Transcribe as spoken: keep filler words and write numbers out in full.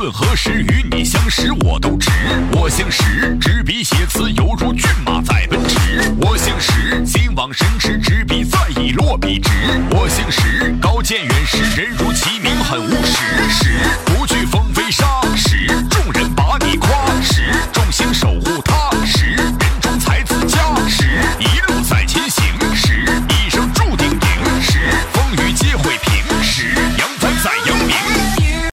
论何时与你相识，我都直。我姓石，执笔写词犹如骏马在奔驰。我姓石，心往深驰，执笔再已落笔直。我姓石，高见远识，人如其